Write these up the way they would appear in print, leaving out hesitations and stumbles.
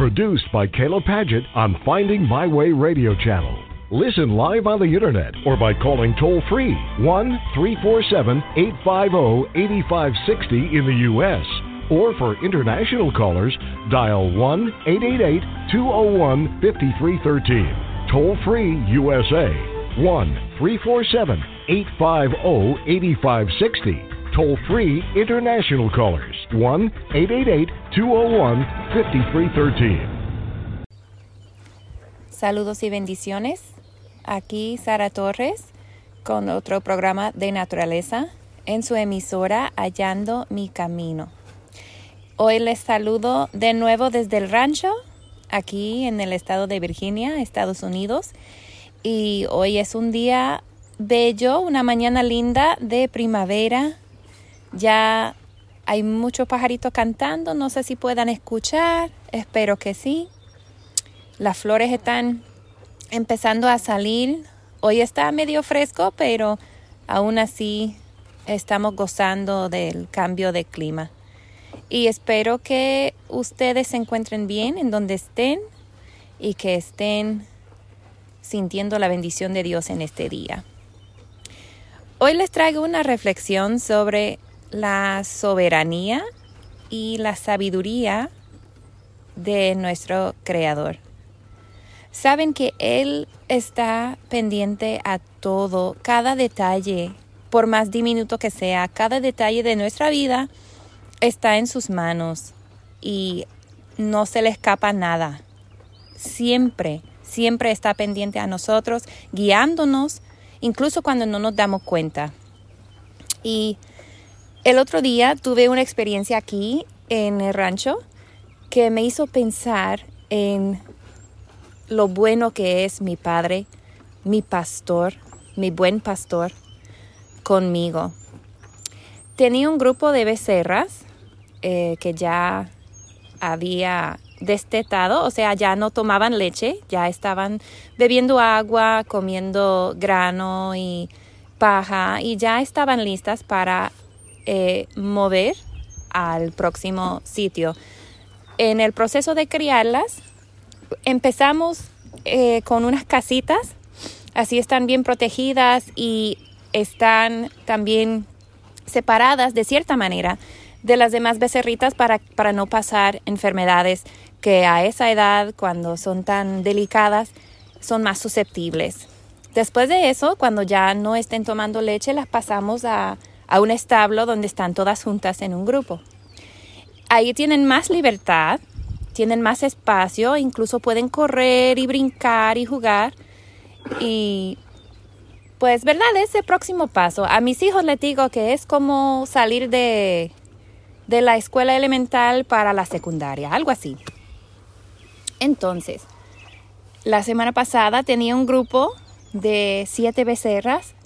Produced by Kayla Padgett on Finding My Way Radio Channel. Listen live on the internet or by calling toll-free 1-347-850-8560 in the U.S. Or for international callers, dial 1-888-201-5313. Toll-free USA, 1-347-850-8560. Toll-free international callers, 1-888-201-5313. Saludos y bendiciones. Aquí Sara Torres con otro programa de naturaleza en su emisora Hallando mi Camino. Hoy les saludo de nuevo desde el rancho, aquí en el estado de Virginia, Estados Unidos. Y hoy es un día bello, una mañana linda de primavera. Ya hay muchos pajaritos cantando, no sé si puedan escuchar, espero que sí. Las flores están empezando a salir. Hoy está medio fresco, pero aún así estamos gozando del cambio de clima. Y espero que ustedes se encuentren bien en donde estén y que estén sintiendo la bendición de Dios en este día. Hoy les traigo una reflexión sobre la soberanía y la sabiduría de nuestro Creador. Saben que Él está pendiente a todo, cada detalle, por más diminuto que sea, cada detalle de nuestra vida está en sus manos y no se le escapa nada. Siempre está pendiente a nosotros, guiándonos, incluso cuando no nos damos cuenta. Y el otro día tuve una experiencia aquí en el rancho que me hizo pensar en lo bueno que es mi padre, mi pastor, mi buen pastor conmigo. Tenía un grupo de becerras que ya había destetado, o sea, ya no tomaban leche, ya estaban bebiendo agua, comiendo grano y paja y ya estaban listas para mover al próximo sitio. En el proceso de criarlas, empezamos con unas casitas, así están bien protegidas y están también separadas de cierta manera de las demás becerritas para no pasar enfermedades que a esa edad, cuando son tan delicadas, son más susceptibles. Después de eso, cuando ya no estén tomando leche, las pasamos a un establo donde están todas juntas en un grupo. Ahí tienen más libertad, tienen más espacio, incluso pueden correr y brincar y jugar. Y pues, ¿verdad? Ese próximo paso. A mis hijos les digo que es como salir de la escuela elemental para la secundaria, algo así. Entonces, la semana pasada tenía un grupo de 7 becerras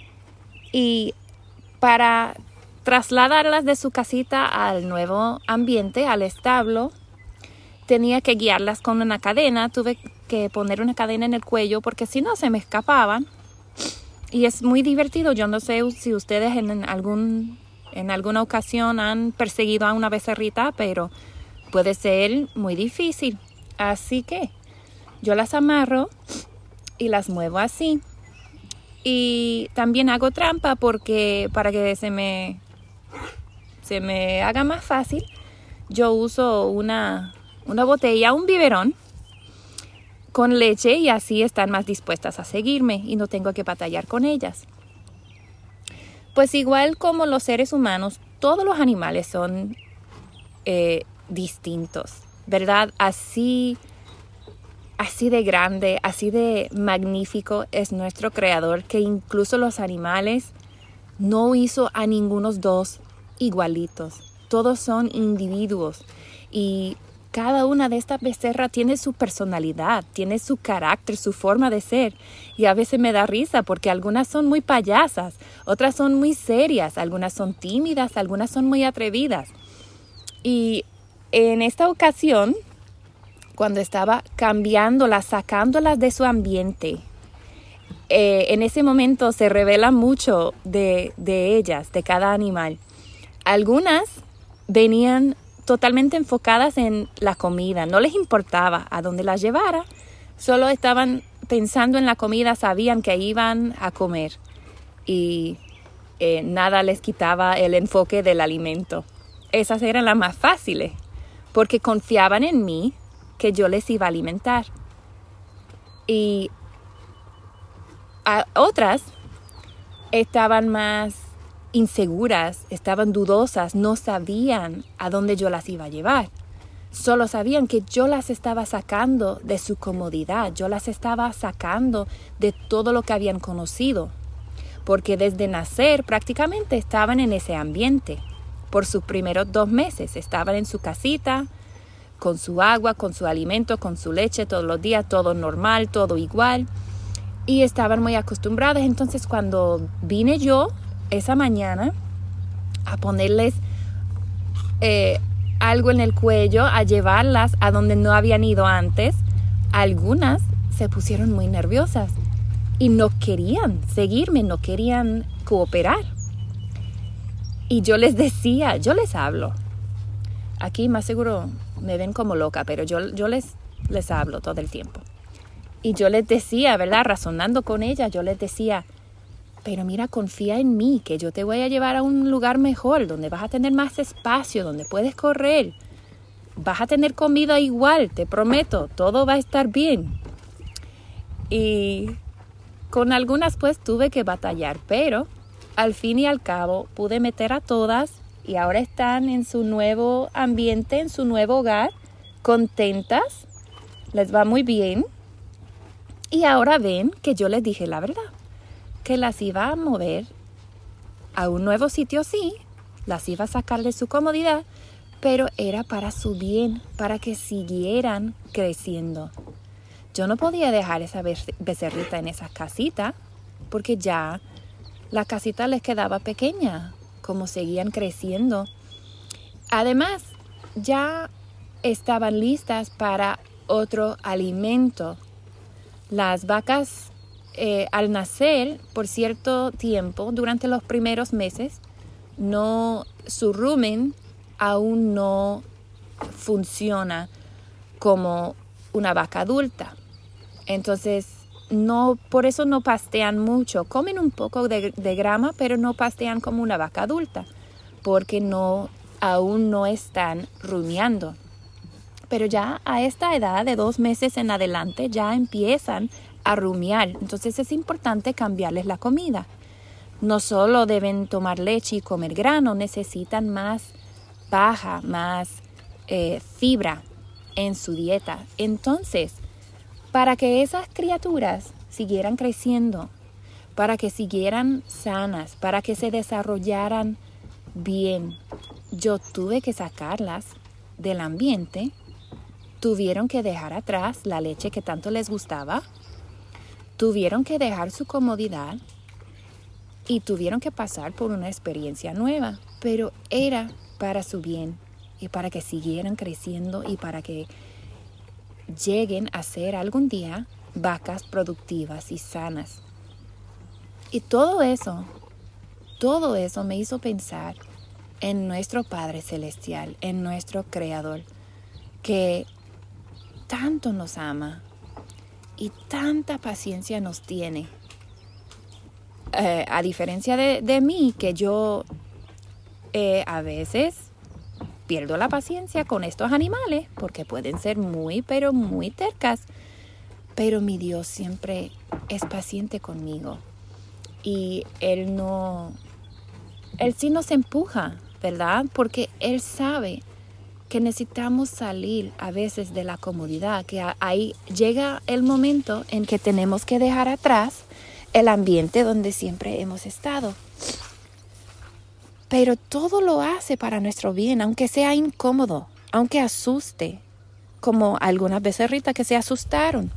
y para trasladarlas de su casita al nuevo ambiente, al establo, tenía que guiarlas con una cadena. Tuve que poner una cadena en el cuello porque si no se me escapaban. Y es muy divertido. Yo no sé si ustedes en alguna ocasión han perseguido a una becerrita, pero puede ser muy difícil. Así que yo las amarro y las muevo así. Y también hago trampa porque para que se me haga más fácil, yo uso una botella, un biberón con leche y así están más dispuestas a seguirme y no tengo que batallar con ellas. Pues igual como los seres humanos, todos los animales son distintos, ¿verdad? Así de grande, así de magnífico es nuestro Creador, que incluso los animales no hizo a ningunos dos igualitos. Todos son individuos y cada una de estas becerras tiene su personalidad, tiene su carácter, su forma de ser. Y a veces me da risa porque algunas son muy payasas, otras son muy serias, algunas son tímidas, algunas son muy atrevidas. Y en esta ocasión, cuando estaba cambiándolas, sacándolas de su ambiente, en ese momento se revela mucho de ellas, de cada animal. Algunas venían totalmente enfocadas en la comida. No les importaba a dónde las llevara. Solo estaban pensando en la comida, sabían que iban a comer. Y nada les quitaba el enfoque del alimento. Esas eran las más fáciles, porque confiaban en mí que yo les iba a alimentar. Y a otras estaban más inseguras, estaban dudosas, no sabían a dónde yo las iba a llevar. Solo sabían que yo las estaba sacando de su comodidad, yo las estaba sacando de todo lo que habían conocido, porque desde nacer prácticamente estaban en ese ambiente. Por sus primeros 2 meses estaban en su casita, con su agua, con su alimento, con su leche todos los días, todo normal, todo igual. Y estaban muy acostumbradas. Entonces cuando vine yo esa mañana a ponerles algo en el cuello, a llevarlas a donde no habían ido antes, algunas se pusieron muy nerviosas y no querían seguirme, no querían cooperar. Y yo les decía, yo les hablo. Aquí más seguro me ven como loca, pero yo les hablo todo el tiempo. Y yo les decía, ¿verdad? Razonando con ella, yo les decía, pero mira, confía en mí, que yo te voy a llevar a un lugar mejor, donde vas a tener más espacio, donde puedes correr. Vas a tener comida igual, te prometo, todo va a estar bien. Y con algunas pues tuve que batallar, pero al fin y al cabo pude meter a todas y ahora están en su nuevo ambiente, en su nuevo hogar, contentas, les va muy bien. Y ahora ven que yo les dije la verdad, que las iba a mover a un nuevo sitio, sí, las iba a sacar de su comodidad, pero era para su bien, para que siguieran creciendo. Yo no podía dejar esa becerrita en esa casita, porque ya la casita les quedaba pequeña, como seguían creciendo. Además, ya estaban listas para otro alimento. Las vacas al nacer, por cierto tiempo, durante los primeros meses, su rumen aún no funciona como una vaca adulta. Entonces, por eso no pastean mucho. Comen un poco de grama, pero no pastean como una vaca adulta, porque aún no están rumiando. Pero ya a esta edad de 2 meses en adelante ya empiezan a rumiar. Entonces es importante cambiarles la comida. No solo deben tomar leche y comer grano, necesitan más paja, más fibra en su dieta. Entonces, para que esas criaturas siguieran creciendo, para que siguieran sanas, para que se desarrollaran bien, yo tuve que sacarlas del ambiente. Tuvieron que dejar atrás la leche que tanto les gustaba, tuvieron que dejar su comodidad y tuvieron que pasar por una experiencia nueva, pero era para su bien y para que siguieran creciendo y para que lleguen a ser algún día vacas productivas y sanas. Y todo eso me hizo pensar en nuestro Padre Celestial, en nuestro Creador, que tanto nos ama y tanta paciencia nos tiene. A diferencia de mí, que yo a veces pierdo la paciencia con estos animales porque pueden ser muy, pero muy tercas. Pero mi Dios siempre es paciente conmigo. Y Él sí nos empuja, ¿verdad? Porque Él sabe que necesitamos salir a veces de la comodidad, que ahí llega el momento en que tenemos que dejar atrás el ambiente donde siempre hemos estado. Pero todo lo hace para nuestro bien, aunque sea incómodo, aunque asuste, como algunas becerritas que se asustaron.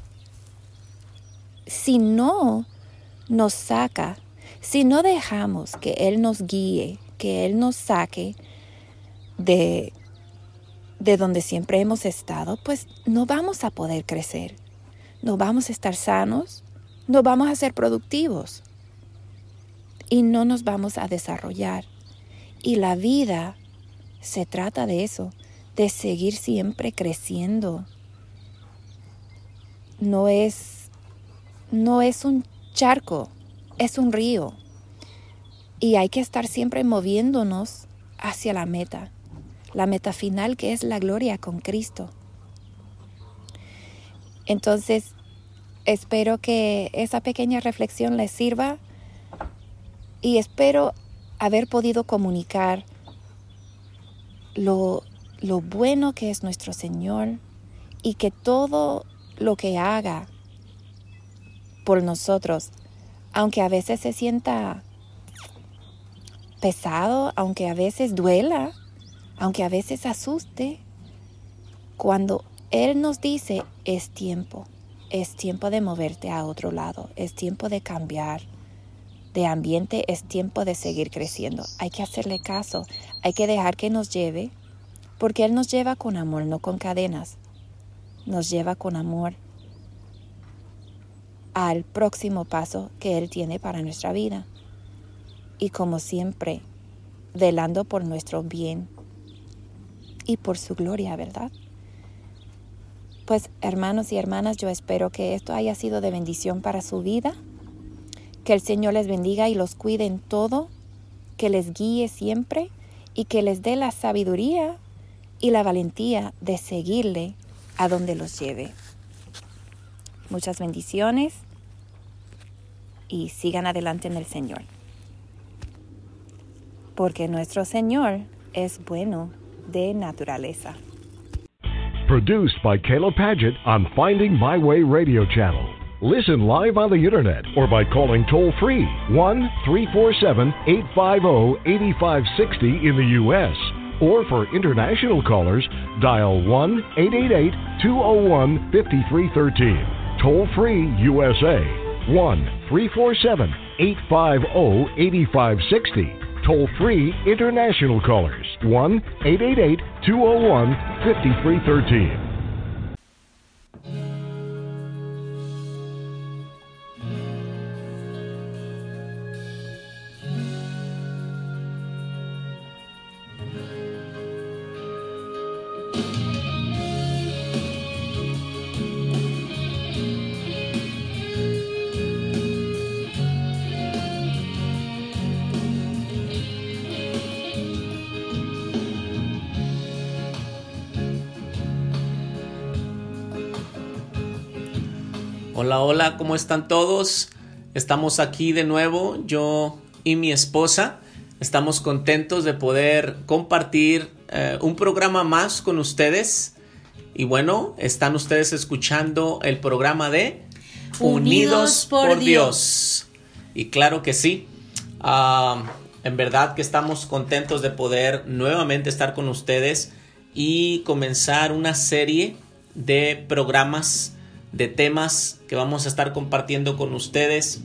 Si no nos saca, si no dejamos que Él nos guíe, que Él nos saque de donde siempre hemos estado, pues no vamos a poder crecer, no vamos a estar sanos, no vamos a ser productivos y no nos vamos a desarrollar. Y la vida se trata de eso, de seguir siempre creciendo. No es un charco, es un río. Y hay que estar siempre moviéndonos hacia la meta final, que es la gloria con Cristo. Entonces, espero que esa pequeña reflexión les sirva y espero haber podido comunicar lo bueno que es nuestro Señor y que todo lo que haga por nosotros, aunque a veces se sienta pesado, aunque a veces duela, aunque a veces asuste, cuando Él nos dice es tiempo de moverte a otro lado, es tiempo de cambiar de ambiente, es tiempo de seguir creciendo. Hay que hacerle caso, hay que dejar que nos lleve, porque Él nos lleva con amor, no con cadenas. Nos lleva con amor al próximo paso que Él tiene para nuestra vida. Y como siempre, velando por nuestro bien y por su gloria, ¿verdad? Pues hermanos y hermanas, yo espero que esto haya sido de bendición para su vida, que el Señor les bendiga y los cuide en todo, que les guíe siempre y que les dé la sabiduría y la valentía de seguirle a donde los lleve. Muchas bendiciones y sigan adelante en el Señor, porque nuestro Señor es bueno de naturaleza. Produced by Caleb Paget on Finding My Way Radio Channel. Listen live on the internet or by calling toll-free 1-347-850-8560 in the U.S. Or for international callers, dial 1-888-201-5313. Toll-free USA 1-347-850-8560. Toll-free international callers 1-888-201-5313. Hola, hola, ¿cómo están todos? Estamos aquí de nuevo, yo y mi esposa. Estamos contentos de poder compartir un programa más con ustedes. Y bueno, están ustedes escuchando el programa de Unidos por Dios. Y claro que sí, en verdad que estamos contentos de poder nuevamente estar con ustedes y comenzar una serie de programas, de temas que vamos a estar compartiendo con ustedes.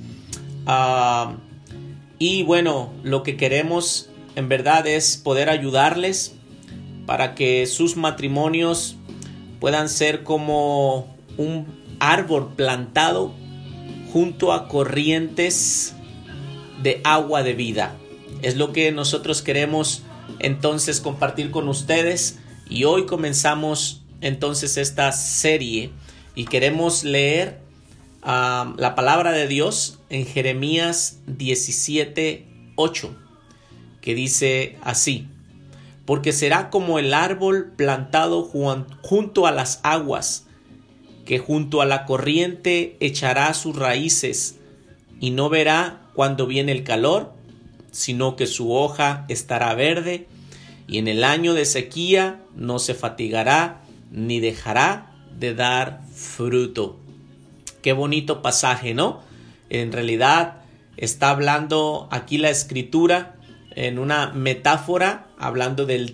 Y bueno, lo que queremos en verdad es poder ayudarles para que sus matrimonios puedan ser como un árbol plantado junto a corrientes de agua de vida. Es lo que nosotros queremos entonces compartir con ustedes. Y hoy comenzamos entonces esta serie y queremos leer la palabra de Dios en Jeremías 17:8, que dice así: porque será como el árbol plantado junto a las aguas, que junto a la corriente echará sus raíces, y no verá cuando viene el calor, sino que su hoja estará verde, y en el año de sequía no se fatigará, ni dejará de dar fruto. Qué bonito pasaje, ¿no? En realidad está hablando aquí la escritura en una metáfora, hablando del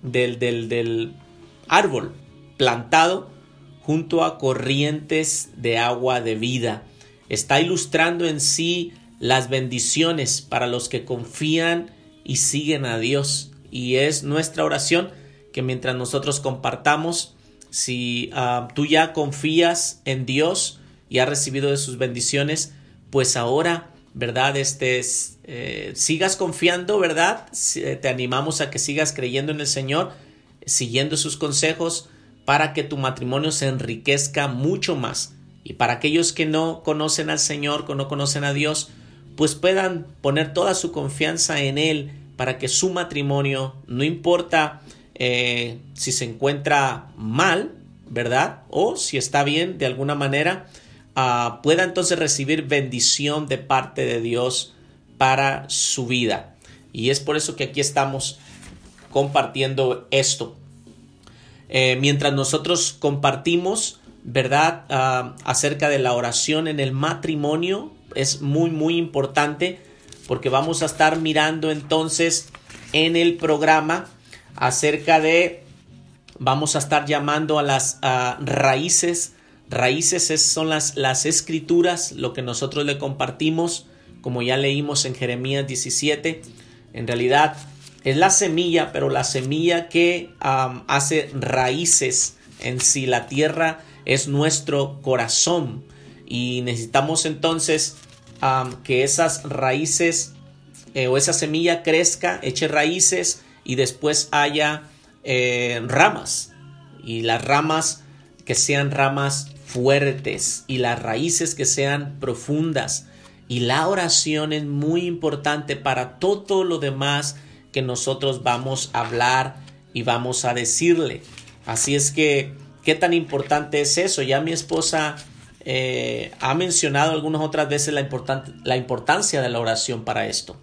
árbol plantado junto a corrientes de agua de vida. Está ilustrando en sí las bendiciones para los que confían y siguen a Dios. Y es nuestra oración que mientras nosotros compartamos, si tú ya confías en Dios y has recibido de sus bendiciones, pues ahora, ¿verdad? Sigas confiando, ¿verdad? Te animamos a que sigas creyendo en el Señor, siguiendo sus consejos para que tu matrimonio se enriquezca mucho más. Y para aquellos que no conocen al Señor, que no conocen a Dios, pues puedan poner toda su confianza en Él para que su matrimonio, no importa si se encuentra mal, ¿verdad? O si está bien de alguna manera, pueda entonces recibir bendición de parte de Dios para su vida. Y es por eso que aquí estamos compartiendo esto. Mientras nosotros compartimos, ¿verdad? Acerca de la oración en el matrimonio, es muy, muy importante porque vamos a estar mirando entonces en el programa acerca de, vamos a estar llamando a las raíces. Raíces son las escrituras, lo que nosotros le compartimos, como ya leímos en Jeremías 17. En realidad es la semilla, pero la semilla que hace raíces en sí. La tierra es nuestro corazón y necesitamos entonces que esas raíces o esa semilla crezca, eche raíces y después haya ramas, y las ramas que sean ramas fuertes y las raíces que sean profundas. Y la oración es muy importante para todo lo demás que nosotros vamos a hablar y vamos a decirle. Así es que, ¿qué tan importante es eso? Ya mi esposa ha mencionado algunas otras veces la importancia de la oración para esto.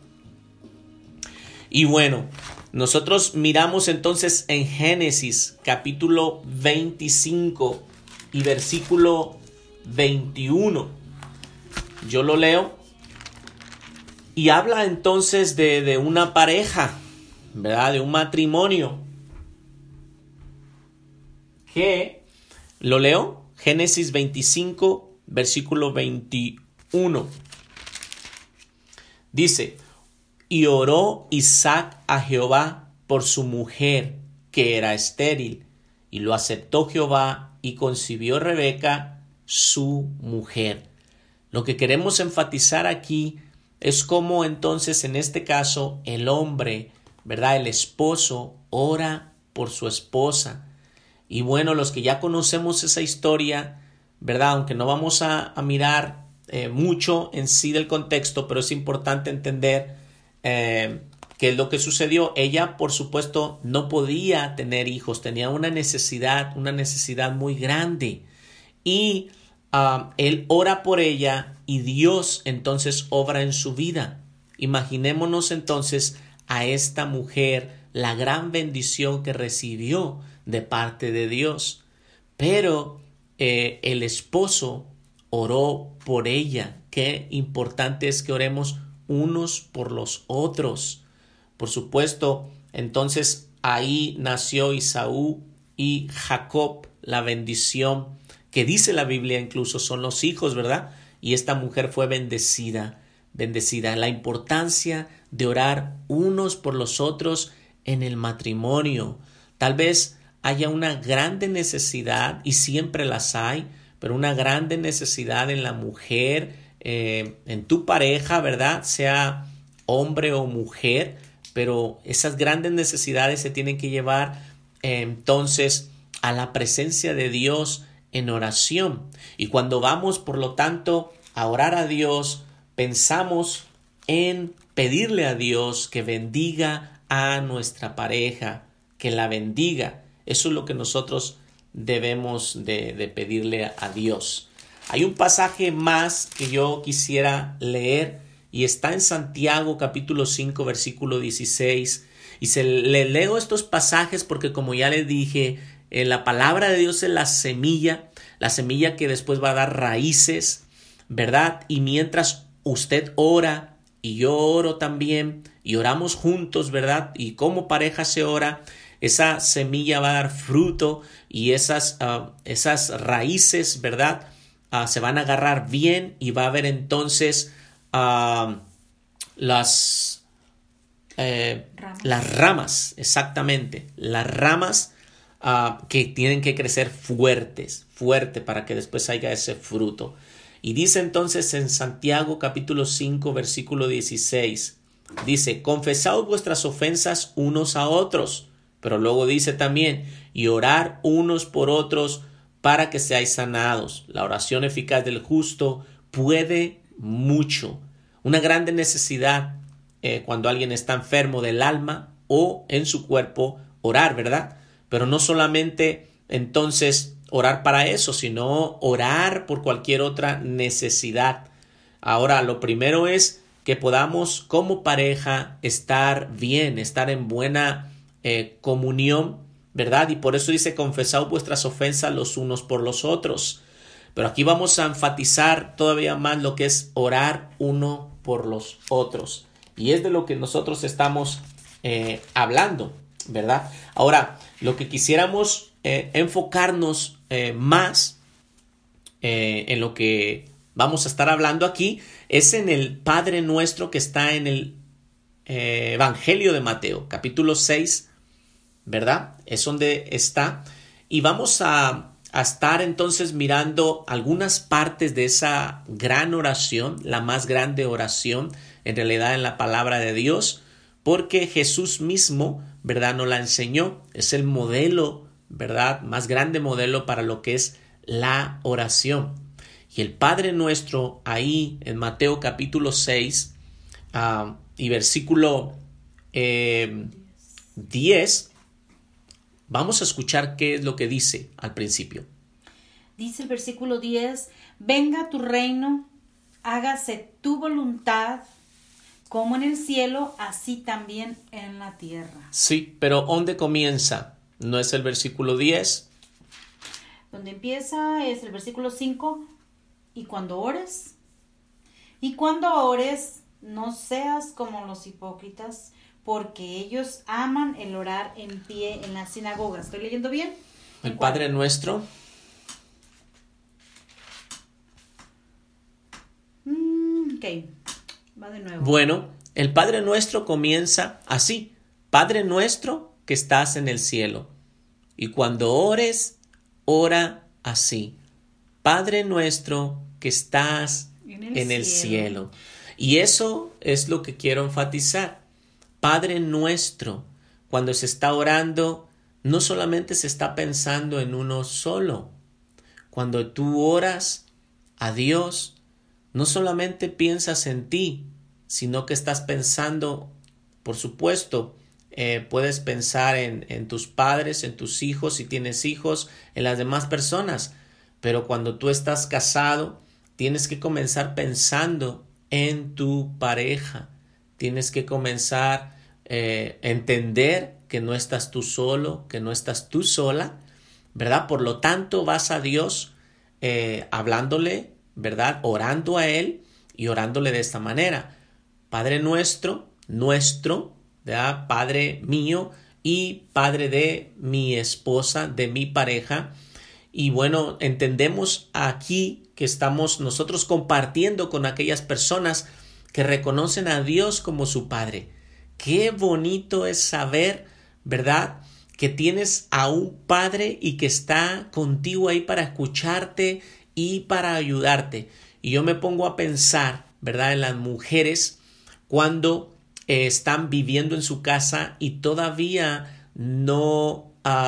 Y bueno, nosotros miramos entonces en Génesis capítulo 25 y versículo 21. Yo lo leo y habla entonces de una pareja, ¿verdad? De un matrimonio. Que lo leo, Génesis 25, versículo 21. Dice: y oró Isaac a Jehová por su mujer, que era estéril, y lo aceptó Jehová, y concibió Rebeca, su mujer. Lo que queremos enfatizar aquí es cómo entonces en este caso el hombre, ¿verdad? El esposo ora por su esposa. Y bueno, los que ya conocemos esa historia, ¿verdad? Aunque no vamos a mirar mucho en sí del contexto, pero es importante entender qué es lo que sucedió. Ella, por supuesto, no podía tener hijos, tenía una necesidad muy grande. Y él ora por ella y Dios entonces obra en su vida. Imaginémonos entonces a esta mujer, la gran bendición que recibió de parte de Dios. Pero el esposo oró por ella. Qué importante es que oremos unos por los otros. Por supuesto, entonces ahí nació Esaú y Jacob, la bendición que dice la Biblia incluso son los hijos, ¿verdad? Y esta mujer fue bendecida. La importancia de orar unos por los otros en el matrimonio. Tal vez haya una grande necesidad, y siempre las hay, pero una grande necesidad en la mujer, en tu pareja, ¿verdad? Sea hombre o mujer, pero esas grandes necesidades se tienen que llevar entonces a la presencia de Dios en oración. Y cuando vamos, por lo tanto, a orar a Dios, pensamos en pedirle a Dios que bendiga a nuestra pareja, que la bendiga. Eso es lo que nosotros debemos de pedirle a Dios. Hay un pasaje más que yo quisiera leer y está en Santiago capítulo 5 versículo 16. Y le leo estos pasajes porque, como ya les dije, la palabra de Dios es la semilla que después va a dar raíces, ¿verdad? Y mientras usted ora y yo oro también y oramos juntos, ¿verdad? Y como pareja se ora, esa semilla va a dar fruto y esas raíces, ¿verdad? Se van a agarrar bien y va a haber entonces las ramas, exactamente, las ramas que tienen que crecer fuerte para que después haya ese fruto. Y dice entonces en Santiago capítulo 5 versículo 16, dice: confesaos vuestras ofensas unos a otros Pero luego dice también, y orar unos por otros para que seáis sanados. La oración eficaz del justo puede mucho. Una grande necesidad cuando alguien está enfermo del alma o en su cuerpo, orar, ¿verdad? Pero no solamente entonces orar para eso, sino orar por cualquier otra necesidad. Ahora, lo primero es que podamos como pareja estar bien, estar en buena comunión, ¿verdad? Y por eso dice, confesad vuestras ofensas los unos por los otros. Pero aquí vamos a enfatizar todavía más lo que es orar uno por los otros. Y es de lo que nosotros estamos hablando, ¿verdad? Ahora, lo que quisiéramos enfocarnos más en lo que vamos a estar hablando aquí es en el Padre Nuestro que está en el Evangelio de Mateo, capítulo 6, ¿verdad? Es donde está. Y vamos a estar entonces mirando algunas partes de esa gran oración, la más grande oración en realidad en la palabra de Dios, porque Jesús mismo, ¿verdad?, nos la enseñó. Es el modelo, ¿verdad?, más grande modelo para lo que es la oración. Y el Padre Nuestro ahí en Mateo capítulo 6 y versículo 10, vamos a escuchar qué es lo que dice al principio. Dice el versículo 10, venga tu reino, hágase tu voluntad, como en el cielo, así también en la tierra. Sí, pero ¿dónde comienza? ¿No es el versículo 10? Donde empieza es el versículo 5, y cuando ores, no seas como los hipócritas, porque ellos aman el orar en pie en las sinagogas. ¿Estoy leyendo bien? El Padre Nuestro. Ok, va de nuevo. Bueno, el Padre Nuestro comienza así. Padre Nuestro que estás en el cielo. Y cuando ores, ora así. Padre Nuestro que estás en el cielo. Y eso es lo que quiero enfatizar. Padre Nuestro, cuando se está orando, no solamente se está pensando en uno solo. Cuando tú oras a Dios, no solamente piensas en ti, sino que estás pensando, por supuesto, puedes pensar en tus padres, en tus hijos, si tienes hijos, en las demás personas. Pero cuando tú estás casado, tienes que comenzar pensando en tu pareja. Tienes que comenzar a entender que no estás tú solo, que no estás tú sola, ¿verdad? Por lo tanto, vas a Dios hablándole, ¿verdad? Orando a Él y orándole de esta manera. Padre nuestro, ¿verdad? Padre mío y Padre de mi esposa, de mi pareja. Y bueno, entendemos aquí que estamos nosotros compartiendo con aquellas personas que reconocen a Dios como su Padre. Qué bonito es saber, ¿verdad?, que tienes a un Padre y que está contigo ahí para escucharte y para ayudarte. Y yo me pongo a pensar, ¿verdad?, en las mujeres cuando están viviendo en su casa y todavía no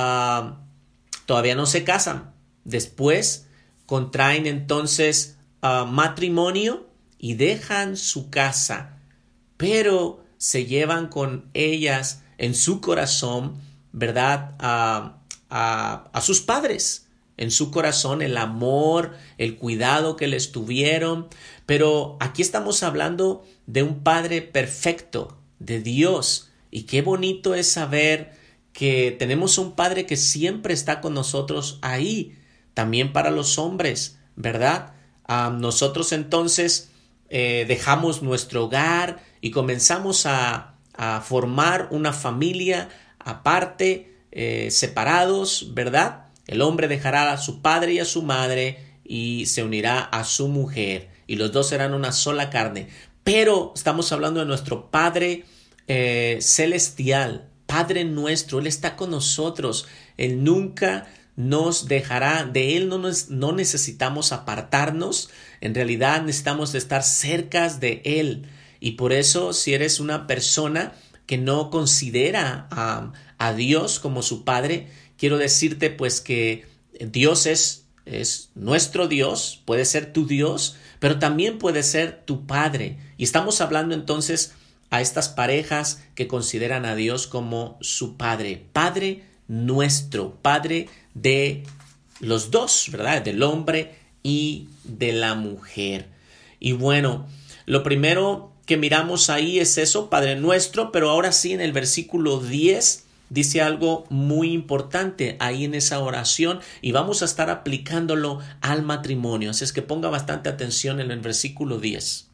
se casan. Después contraen entonces matrimonio y dejan su casa, pero se llevan con ellas en su corazón, ¿verdad?, a sus padres, en su corazón el amor, el cuidado que les tuvieron. Pero aquí estamos hablando de un Padre perfecto, de Dios, y qué bonito es saber que tenemos un Padre que siempre está con nosotros ahí. También para los hombres, ¿verdad? Nosotros entonces dejamos nuestro hogar y comenzamos a formar una familia aparte, separados, ¿verdad? El hombre dejará a su padre y a su madre y se unirá a su mujer y los dos serán una sola carne. Pero estamos hablando de nuestro Padre celestial, Padre nuestro. Él está con nosotros. Él nunca nos dejará. De Él no necesitamos apartarnos. En realidad necesitamos estar cerca de Él. Y por eso, si eres una persona que no considera a Dios como su Padre, quiero decirte pues que Dios es nuestro Dios, puede ser tu Dios, pero también puede ser tu Padre. Y estamos hablando entonces a estas parejas que consideran a Dios como su Padre. Padre nuestro, Padre de los dos, ¿verdad? Del hombre y de la mujer. Y bueno, lo primero que miramos ahí es eso, Padre nuestro, pero ahora sí en el versículo 10 dice algo muy importante ahí en esa oración y vamos a estar aplicándolo al matrimonio. Así es que ponga bastante atención en el versículo 10.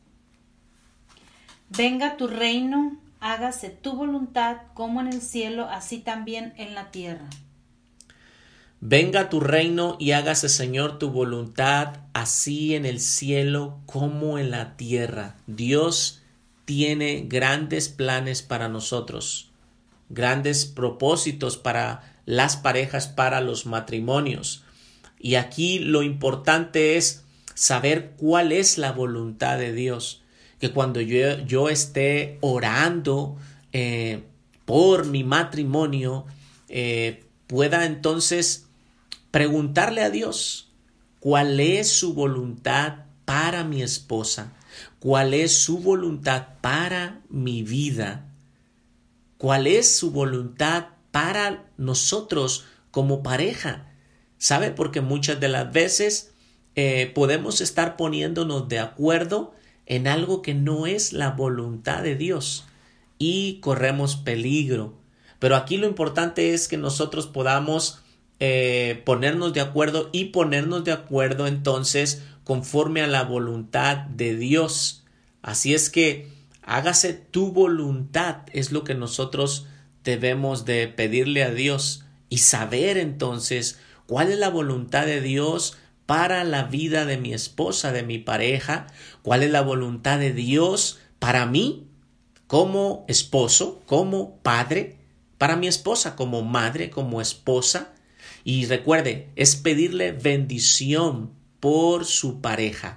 Venga tu reino, hágase tu voluntad como en el cielo, así también en la tierra. Venga tu reino y hágase, Señor, tu voluntad, así en el cielo como en la tierra. Dios tiene grandes planes para nosotros, grandes propósitos para las parejas, para los matrimonios. Y aquí lo importante es saber cuál es la voluntad de Dios. Que cuando yo esté orando por mi matrimonio, pueda entonces preguntarle a Dios cuál es su voluntad para mi esposa, cuál es su voluntad para mi vida, cuál es su voluntad para nosotros como pareja. ¿Sabe? Porque muchas de las veces podemos estar poniéndonos de acuerdo en algo que no es la voluntad de Dios y corremos peligro. Pero aquí lo importante es que nosotros podamos ponernos de acuerdo y ponernos de acuerdo entonces conforme a la voluntad de Dios. Así es que hágase tu voluntad, es lo que nosotros debemos de pedirle a Dios y saber entonces cuál es la voluntad de Dios para la vida de mi esposa, de mi pareja, cuál es la voluntad de Dios para mí como esposo, como padre, para mi esposa como madre, como esposa. Y recuerde, es pedirle bendición por su pareja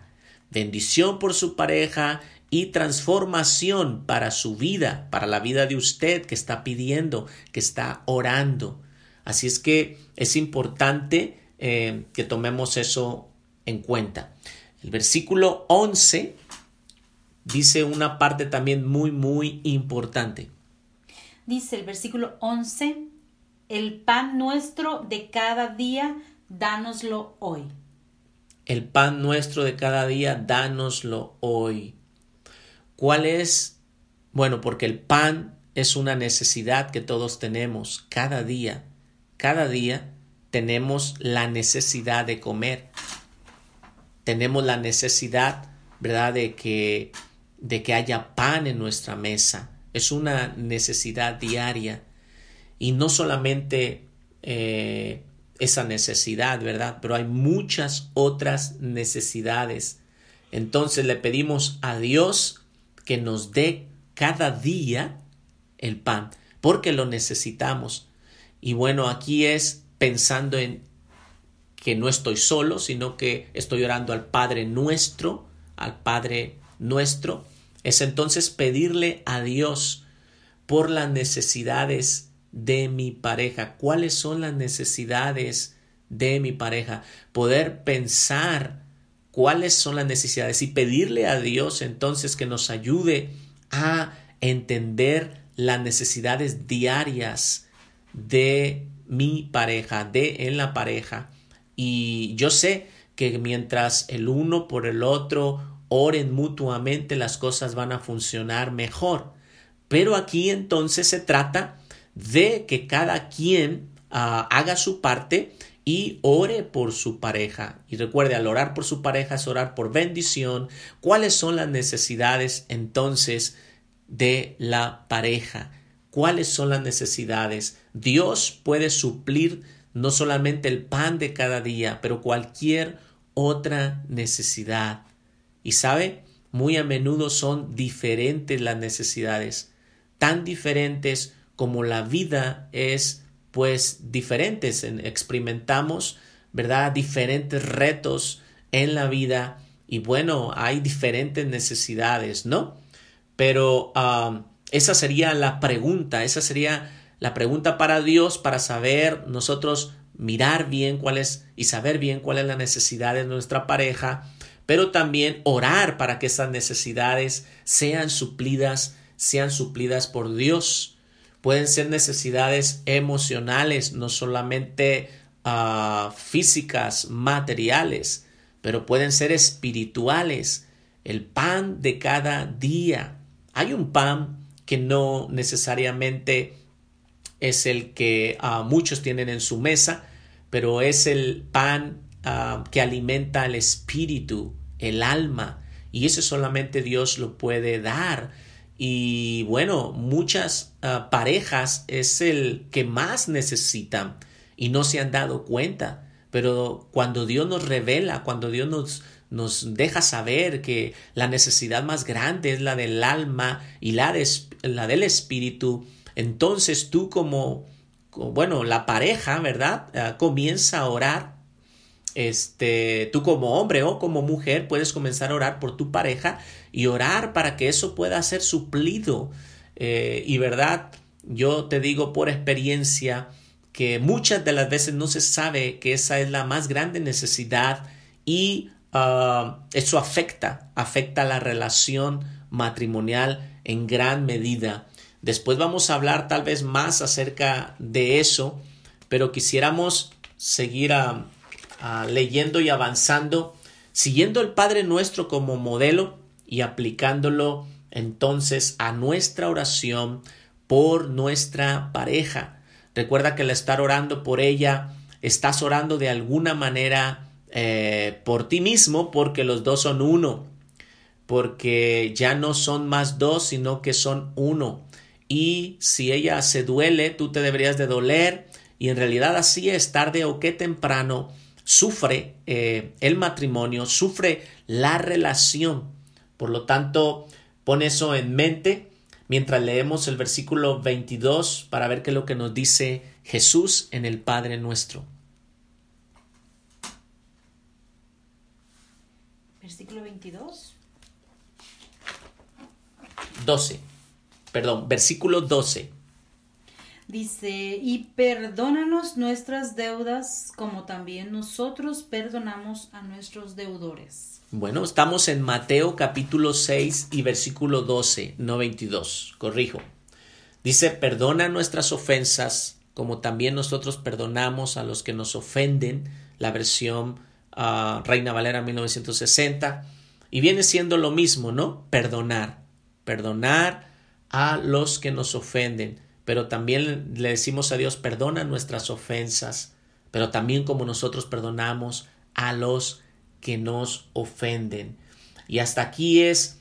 y transformación para su vida, para la vida de usted que está pidiendo, que está orando. Así es que es importante que tomemos eso en cuenta. El versículo 11 dice una parte también muy, muy importante. Dice el versículo 11, el pan nuestro de cada día, dánoslo hoy. El pan nuestro de cada día, dánoslo hoy. ¿Cuál es? Bueno, porque el pan es una necesidad que todos tenemos cada día. Cada día tenemos la necesidad de comer. Tenemos la necesidad, ¿verdad?, de que haya pan en nuestra mesa. Es una necesidad diaria. Y no solamente esa necesidad, ¿verdad? Pero hay muchas otras necesidades. Entonces le pedimos a Dios que nos dé cada día el pan, porque lo necesitamos. Y bueno, aquí es pensando en que no estoy solo, sino que estoy orando al Padre nuestro, es entonces pedirle a Dios por las necesidades de mi pareja. ¿Cuáles son las necesidades de mi pareja? Poder pensar cuáles son las necesidades y pedirle a Dios entonces que nos ayude a entender las necesidades diarias de mi pareja, en la pareja. Y yo sé que mientras el uno por el otro oren mutuamente, las cosas van a funcionar mejor. Pero aquí entonces se trata de que cada quien haga su parte y ore por su pareja. Y recuerde, al orar por su pareja es orar por bendición. ¿Cuáles son las necesidades entonces de la pareja? ¿Cuáles son las necesidades? Dios puede suplir no solamente el pan de cada día, pero cualquier otra necesidad. Y sabe, muy a menudo son diferentes las necesidades, tan diferentes como la vida es, pues diferentes. Experimentamos, ¿verdad?, diferentes retos en la vida y bueno, hay diferentes necesidades, ¿no? Pero esa sería la pregunta, esa sería la pregunta para Dios, para saber nosotros mirar bien cuál es y saber bien cuál es la necesidad de nuestra pareja, pero también orar para que esas necesidades sean suplidas por Dios. Pueden ser necesidades emocionales, no solamente físicas, materiales, pero pueden ser espirituales. El pan de cada día. Hay un pan que no necesariamente es el que muchos tienen en su mesa, pero es el pan que alimenta el espíritu, el alma, y eso solamente Dios lo puede dar. Y bueno, muchas parejas es el que más necesitan y no se han dado cuenta, pero cuando Dios nos revela, cuando Dios nos deja saber que la necesidad más grande es la del alma y la del espíritu, entonces tú la pareja, ¿verdad? Comienza a orar. Tú como hombre o como mujer puedes comenzar a orar por tu pareja y orar para que eso pueda ser suplido. Y verdad, yo te digo por experiencia que muchas de las veces no se sabe que esa es la más grande necesidad y eso afecta la relación matrimonial en gran medida. Después vamos a hablar tal vez más acerca de eso, pero quisiéramos seguir leyendo y avanzando, siguiendo el Padre Nuestro como modelo y aplicándolo entonces a nuestra oración por nuestra pareja. Recuerda que al estar orando por ella, estás orando de alguna manera por ti mismo, porque los dos son uno, porque ya no son más dos, sino que son uno. Y si ella se duele, tú te deberías de doler, y en realidad así es, tarde o que temprano sufre el matrimonio, sufre la relación. Por lo tanto, pon eso en mente mientras leemos el versículo 22 para ver qué es lo que nos dice Jesús en el Padre Nuestro. Versículo 22. Versículo 12. Dice, y perdónanos nuestras deudas como también nosotros perdonamos a nuestros deudores. Bueno, estamos en Mateo capítulo 6 y versículo 12, no 22, corrijo. Dice, perdona nuestras ofensas como también nosotros perdonamos a los que nos ofenden, la versión Reina Valera 1960, y viene siendo lo mismo, ¿no? Perdonar a los que nos ofenden, pero también le decimos a Dios, perdona nuestras ofensas, pero también como nosotros perdonamos a los que nos ofenden. Y hasta aquí es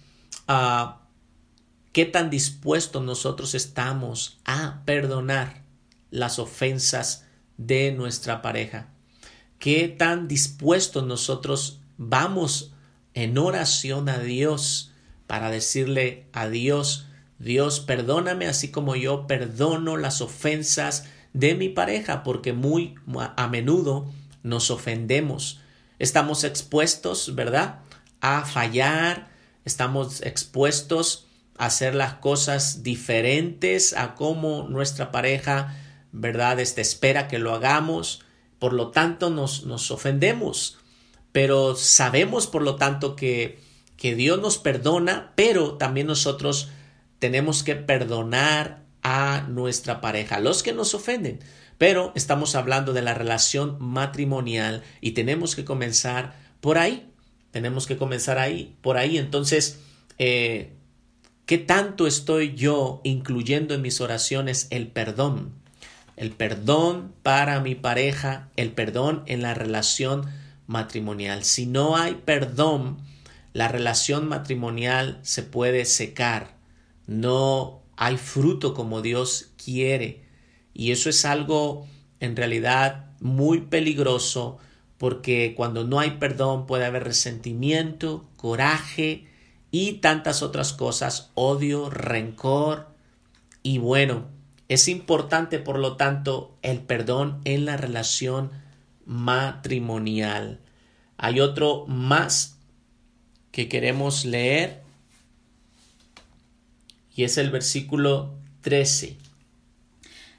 qué tan dispuestos nosotros estamos a perdonar las ofensas de nuestra pareja. Qué tan dispuestos nosotros vamos en oración a Dios para decirle a Dios, Dios, perdóname así como yo perdono las ofensas de mi pareja, porque muy a menudo nos ofendemos. Estamos expuestos, ¿verdad?, a fallar, estamos expuestos a hacer las cosas diferentes a como nuestra pareja, ¿verdad?, espera que lo hagamos. Por lo tanto, nos ofendemos. Pero sabemos, por lo tanto, que Dios nos perdona, pero también nosotros tenemos que perdonar a nuestra pareja, a los que nos ofenden. Pero estamos hablando de la relación matrimonial y tenemos que comenzar por ahí. Por ahí. Entonces, ¿qué tanto estoy yo incluyendo en mis oraciones el perdón? El perdón para mi pareja, el perdón en la relación matrimonial. Si no hay perdón, la relación matrimonial se puede secar. No hay fruto como Dios quiere. Y eso es algo en realidad muy peligroso, porque cuando no hay perdón puede haber resentimiento, coraje y tantas otras cosas, odio, rencor. Y bueno, es importante, por lo tanto, el perdón en la relación matrimonial. Hay otro más que queremos leer y es el versículo 13.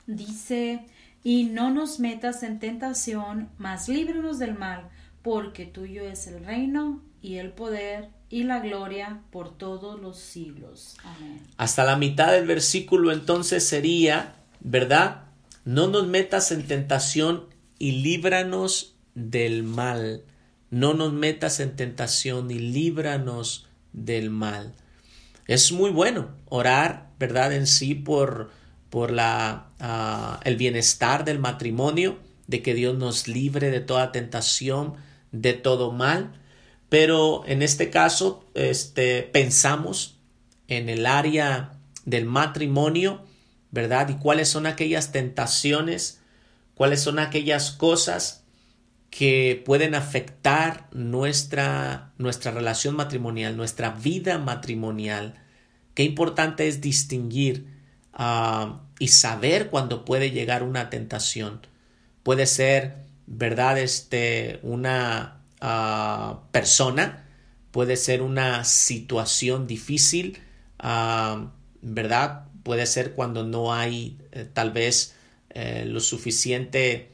Dice, y no nos metas en tentación, mas líbranos del mal, porque tuyo es el reino y el poder y la gloria por todos los siglos. Amén. Hasta la mitad del versículo entonces sería, ¿verdad? No nos metas en tentación y líbranos del mal. No nos metas en tentación y líbranos del mal. Es muy bueno orar, ¿verdad? En sí por el bienestar del matrimonio, de que Dios nos libre de toda tentación, de todo mal. Pero en este caso, pensamos en el área del matrimonio, ¿verdad? Y cuáles son aquellas tentaciones, cuáles son aquellas cosas que pueden afectar nuestra relación matrimonial, nuestra vida matrimonial. Qué importante es distinguir y saber cuándo puede llegar una tentación. Puede ser, ¿verdad? Una persona, puede ser una situación difícil, ¿verdad? Puede ser cuando no hay tal vez el suficiente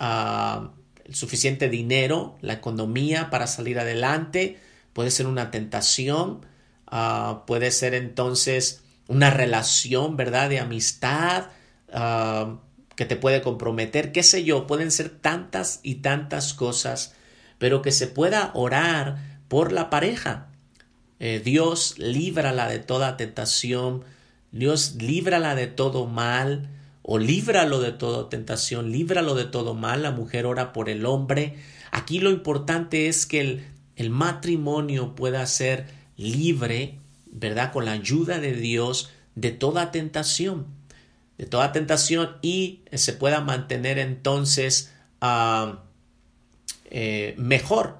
dinero, la economía para salir adelante. Puede ser una tentación, puede ser entonces una relación, ¿verdad? De amistad que te puede comprometer, qué sé yo, pueden ser tantas y tantas cosas, pero que se pueda orar por la pareja. Dios líbrala de toda tentación, Dios líbrala de todo mal, o líbralo de toda tentación, líbralo de todo mal. La mujer ora por el hombre. Aquí lo importante es que el matrimonio pueda ser libre, ¿verdad? Con la ayuda de Dios de toda tentación, y se pueda mantener entonces mejor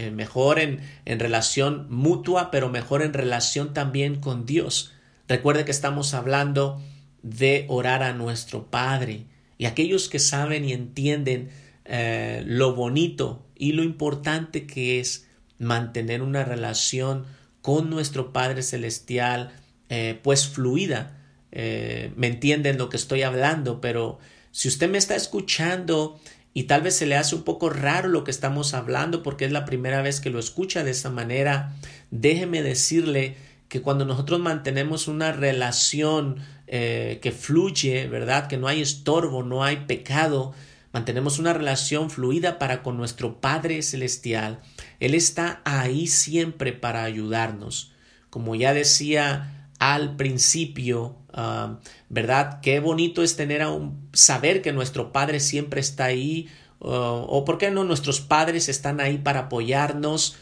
en relación mutua, pero mejor en relación también con Dios. Recuerde que estamos hablando de orar a nuestro Padre, y aquellos que saben y entienden lo bonito y lo importante que es mantener una relación con nuestro Padre Celestial, pues fluida. Me entienden lo que estoy hablando, pero si usted me está escuchando y tal vez se le hace un poco raro lo que estamos hablando porque es la primera vez que lo escucha de esa manera, déjeme decirle que cuando nosotros mantenemos una relación que fluye, ¿verdad? Que no hay estorbo, no hay pecado, mantenemos una relación fluida para con nuestro Padre Celestial. Él está ahí siempre para ayudarnos. Como ya decía al principio, ¿verdad? Qué bonito es saber que nuestro Padre siempre está ahí, o por qué no, nuestros padres están ahí para apoyarnos,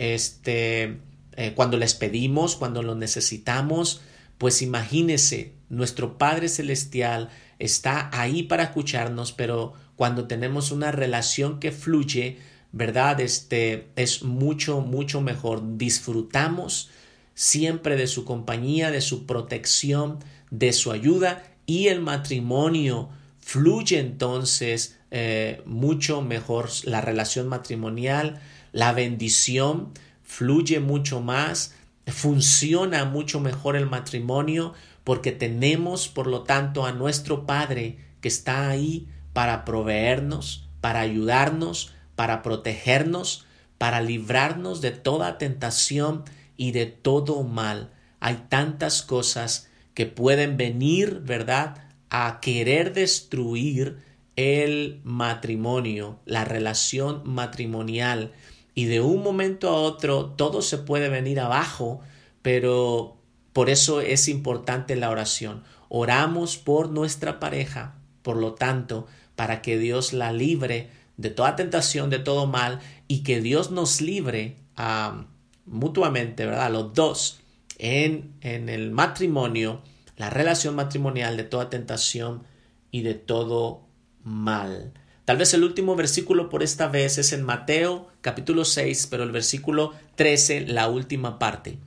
cuando les pedimos, cuando lo necesitamos. Pues imagínese, nuestro Padre Celestial está ahí para escucharnos, pero cuando tenemos una relación que fluye, ¿verdad? Es mucho, mucho mejor. Disfrutamos siempre de su compañía, de su protección, de su ayuda, y el matrimonio fluye entonces mucho mejor. La relación matrimonial, la bendición fluye mucho más, funciona mucho mejor el matrimonio, porque tenemos, por lo tanto, a nuestro Padre que está ahí para proveernos, para ayudarnos, para protegernos, para librarnos de toda tentación y de todo mal. Hay tantas cosas que pueden venir, ¿verdad?, a querer destruir el matrimonio, la relación matrimonial, y de un momento a otro todo se puede venir abajo, pero por eso es importante la oración. Oramos por nuestra pareja, por lo tanto, para que Dios la libre de toda tentación, de todo mal, y que Dios nos libre mutuamente, ¿verdad? Los dos en el matrimonio, la relación matrimonial, de toda tentación y de todo mal. Tal vez el último versículo por esta vez es en Mateo capítulo 6, pero el versículo 13, la última parte.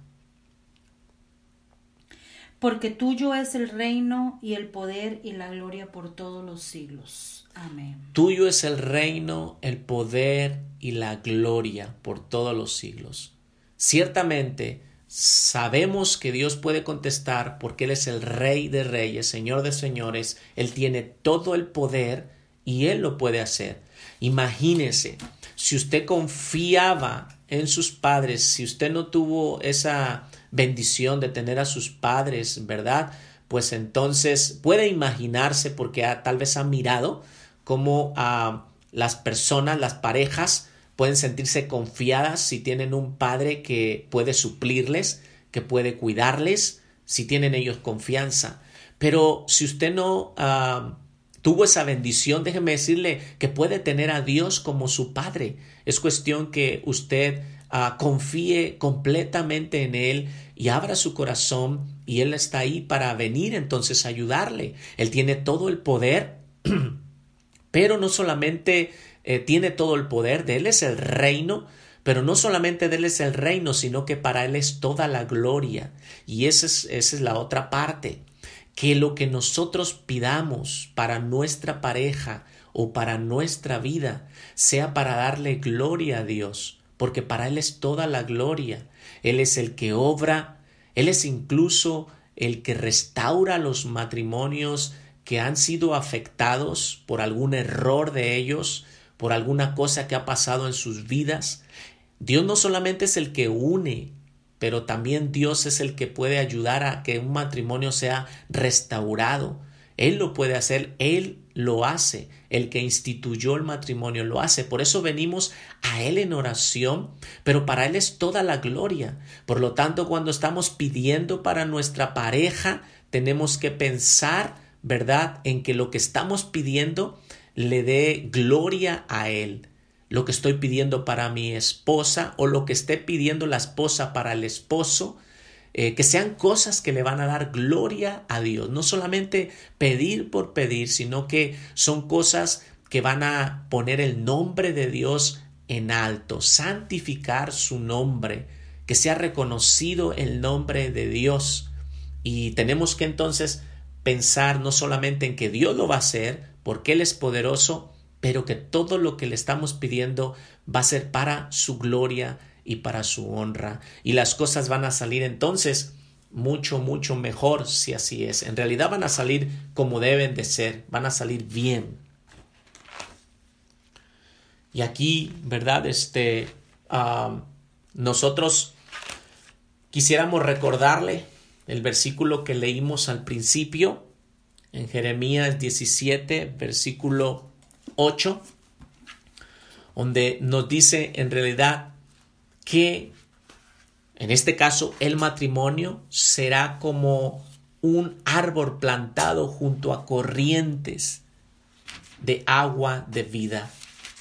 Porque tuyo es el reino y el poder y la gloria por todos los siglos. Amén. Tuyo es el reino, el poder y la gloria por todos los siglos. Ciertamente sabemos que Dios puede contestar porque Él es el Rey de Reyes, Señor de Señores. Él tiene todo el poder y Él lo puede hacer. Imagínese, si usted confiaba en sus padres, si usted no tuvo esa bendición de tener a sus padres, ¿verdad? Pues entonces puede imaginarse, porque tal vez ha mirado cómo las personas, las parejas, pueden sentirse confiadas si tienen un padre que puede suplirles, que puede cuidarles, si tienen ellos confianza. Pero si usted no tuvo esa bendición, déjeme decirle que puede tener a Dios como su Padre. Es cuestión que usted confíe completamente en Él y abra su corazón, y Él está ahí para venir entonces a ayudarle. Él tiene todo el poder, pero no solamente tiene todo el poder, de Él es el reino, pero no solamente de Él es el reino, sino que para Él es toda la gloria. Y esa es la otra parte. Que lo que nosotros pidamos para nuestra pareja o para nuestra vida sea para darle gloria a Dios, porque para Él es toda la gloria. Él es el que obra, Él es incluso el que restaura los matrimonios que han sido afectados por algún error de ellos, por alguna cosa que ha pasado en sus vidas. Dios no solamente es el que une, pero también Dios es el que puede ayudar a que un matrimonio sea restaurado. Él lo puede hacer, Él lo hace. El que instituyó el matrimonio lo hace. Por eso venimos a Él en oración, pero para Él es toda la gloria. Por lo tanto, cuando estamos pidiendo para nuestra pareja, tenemos que pensar, ¿verdad?, en que lo que estamos pidiendo le dé gloria a Él. Lo que estoy pidiendo para mi esposa o lo que esté pidiendo la esposa para el esposo, que sean cosas que le van a dar gloria a Dios. No solamente pedir por pedir, sino que son cosas que van a poner el nombre de Dios en alto, santificar su nombre, que sea reconocido el nombre de Dios. Y tenemos que entonces pensar no solamente en que Dios lo va a hacer, porque Él es poderoso, pero que todo lo que le estamos pidiendo va a ser para su gloria y para su honra. Y las cosas van a salir entonces mucho, mucho mejor si así es. En realidad van a salir como deben de ser, van a salir bien. Y aquí, ¿verdad? Nosotros quisiéramos recordarle el versículo que leímos al principio, en Jeremías 17, versículo 8, donde nos dice en realidad que en este caso el matrimonio será como un árbol plantado junto a corrientes de agua de vida.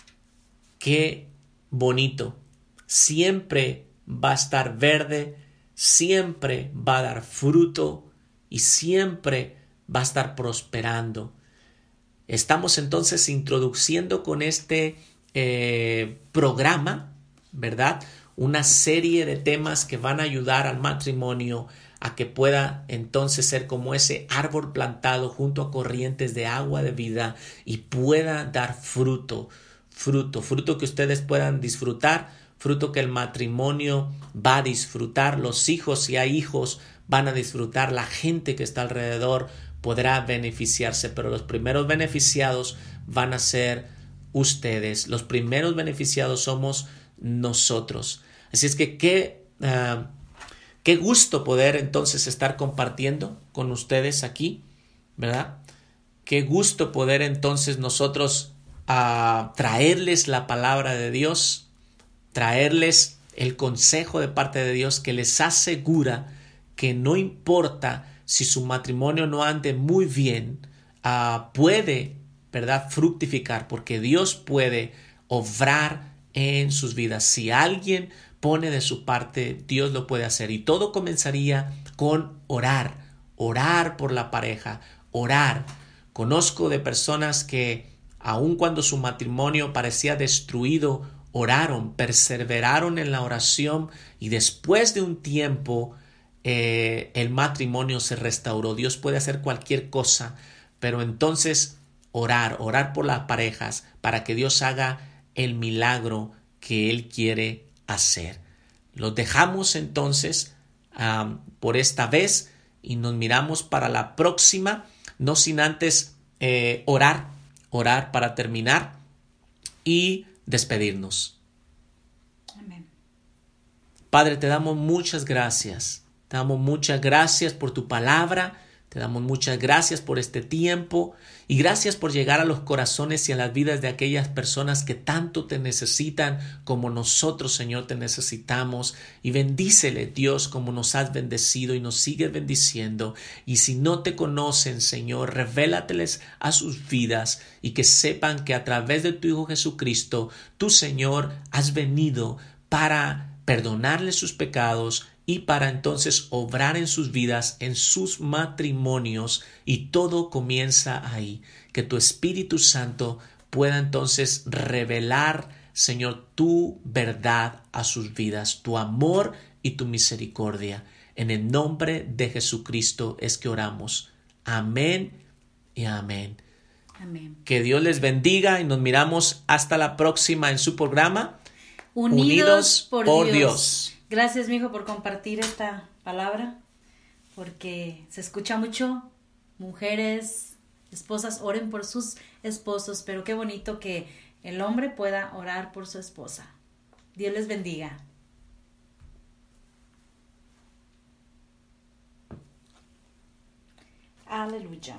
Qué bonito. Siempre va a estar verde, siempre va a dar fruto y siempre va a estar prosperando. Estamos entonces introduciendo con este programa, ¿verdad?, una serie de temas que van a ayudar al matrimonio a que pueda entonces ser como ese árbol plantado junto a corrientes de agua de vida y pueda dar fruto que ustedes puedan disfrutar, fruto que el matrimonio va a disfrutar, los hijos, si hay hijos, van a disfrutar, la gente que está alrededor podrá beneficiarse, pero los primeros beneficiados van a ser ustedes. Los primeros beneficiados somos nosotros. Así es que qué gusto poder entonces estar compartiendo con ustedes aquí, ¿verdad? Qué gusto poder entonces nosotros traerles la palabra de Dios, traerles el consejo de parte de Dios que les asegura que no importa si su matrimonio no ande muy bien, puede, ¿verdad?, fructificar, porque Dios puede obrar en sus vidas. Si alguien pone de su parte, Dios lo puede hacer. Y todo comenzaría con orar por la pareja, orar. Conozco de personas que aun cuando su matrimonio parecía destruido, oraron, perseveraron en la oración y después de un tiempo el matrimonio se restauró. Dios puede hacer cualquier cosa, pero entonces orar por las parejas para que Dios haga el milagro que Él quiere hacer. Los dejamos entonces por esta vez y nos miramos para la próxima, no sin antes orar para terminar y despedirnos. Amén. Padre, te damos muchas gracias. Te damos muchas gracias por tu palabra. Te damos muchas gracias por este tiempo y gracias por llegar a los corazones y a las vidas de aquellas personas que tanto te necesitan como nosotros, Señor, te necesitamos. Y bendícele, Dios, como nos has bendecido y nos sigues bendiciendo. Y si no te conocen, Señor, revélateles a sus vidas y que sepan que a través de tu Hijo Jesucristo, tú, Señor, has venido para perdonarles sus pecados y para entonces obrar en sus vidas, en sus matrimonios, y todo comienza ahí. Que tu Espíritu Santo pueda entonces revelar, Señor, tu verdad a sus vidas, tu amor y tu misericordia. En el nombre de Jesucristo es que oramos. Amén y amén. Amén. Que Dios les bendiga y nos miramos hasta la próxima en su programa Unidos por Dios. Gracias, mijo, por compartir esta palabra, porque se escucha mucho. Mujeres, esposas, oren por sus esposos, pero qué bonito que el hombre pueda orar por su esposa. Dios les bendiga. Aleluya.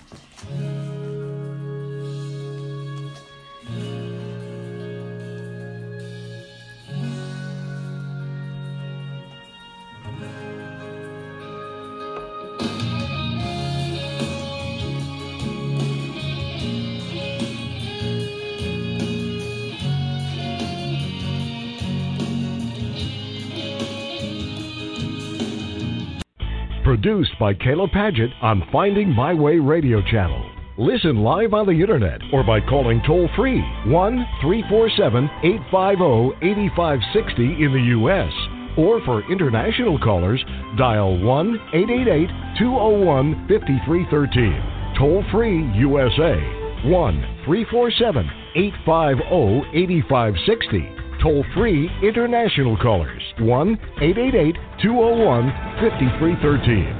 Produced by Caleb Paget on Finding My Way Radio Channel. Listen live on the internet or by calling toll-free 1-347-850-8560 in the U.S. Or for international callers, dial 1-888-201-5313. Toll-free USA, 1-347-850-8560. Toll-free international callers, 1-888-201-5313.